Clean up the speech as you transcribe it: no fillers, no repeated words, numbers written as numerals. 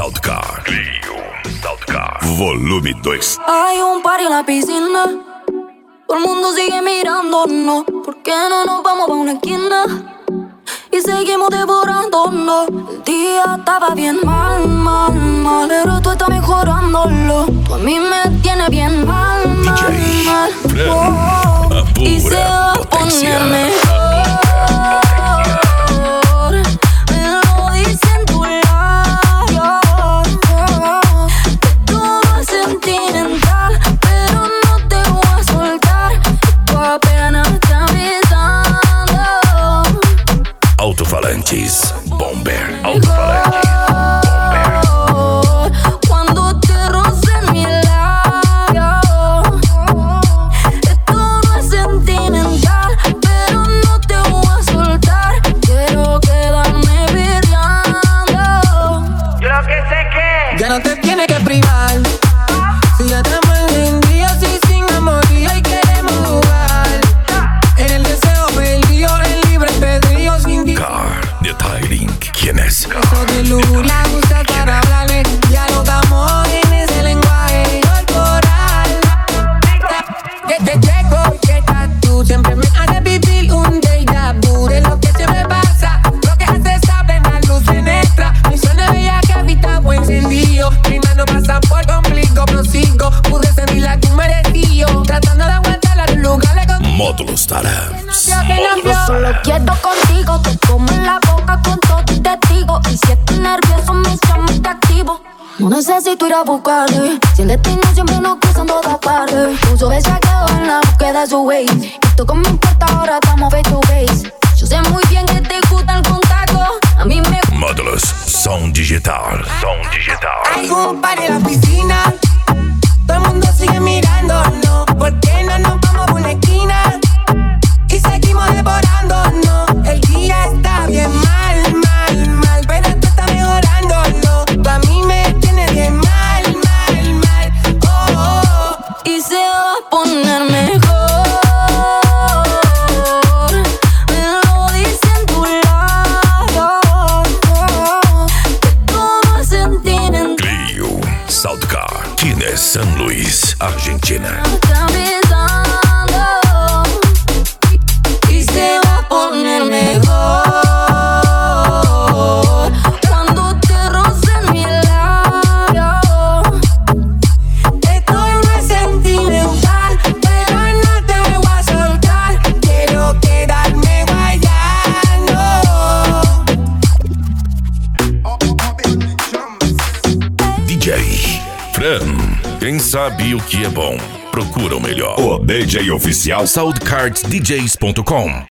Soundcar. Clio Soundcar. Volume 2. Hay un party en la piscina. Todo el mundo sigue mirándonos. ¿Por qué no nos vamos pa' una esquina? Y seguimos devorándonos. El día estaba bien mal, mal, mal, pero tú estás mejorándolo. Tú a mí me tienes bien mal, mal, DJ mal. Fran, Oh, a y se pura va a potencia. poner mejor. Me lo dice en tu labio. Que todo es sentimental, pero no te voy a soltar. Tu apenas está besando. Alto-falantes Bomber. Alto-falantes Cuando te roce mi labio. Esto no es sentimental, pero no te voy a soltar. Quiero quedarme peleando. Yo lo que sé que Ya no te tienes que privar. Si ya estamos en día, sí, sin amorío y queremos jugar. En el deseo perdido, en libre albedrío, sin Car de Tyring. ¿Quién es? eso de lujuria, gusta para hablarle. Ya no estamos en ese lenguaje corporal. Desde llego que estás tú, siempre me haces vivir un déjà vu de lo que siempre pasa. Lo que haces sabe la luz penetra. Mi sueño veía que habitaba encendido. Mis manos pasan por complico, prosigo. Pude sentir la que merecía. Tratando de aguantarla en lugares con Módulos Taras. Solo quiero contigo, te como en la boca con todo y testigo. Y si estoy nervioso, me llamo y te activo. No necesito ir a buscarle. Si el destino siempre nos cruza en todas partes. Puso ese quedó en la búsqueda de su way. Esto como me importa, ahora estamos face to face. Yo sé muy bien que te gusta el contacto. A mí me Módulos Sound Digital. Sound Digital. hay un par en la piscina. Todo el mundo sigue mirándonos. ¿Por qué no nos vamos a una esquina? Y seguimos devorándonos. El día está bien mal, mal, mal, pero tú estás mejorando. Tú a mí me tienes bien mal, mal, mal. Oh, oh, oh. y se va a poner mejor. Me lo dice en tu labio. Que todo es sentimental. Clio Soundcar. ¿Quién es? San Luis, Argentina. Está besando. Y se va a poner mejor. Cuando te rocen mi labio. Esto no es sentimental, pero no te voy a soltar. Quiero quedarme guayando. DJ Fran. Quem sabe o que é bom, procura o melhor. O DJ oficial SoundCardsDJs.com.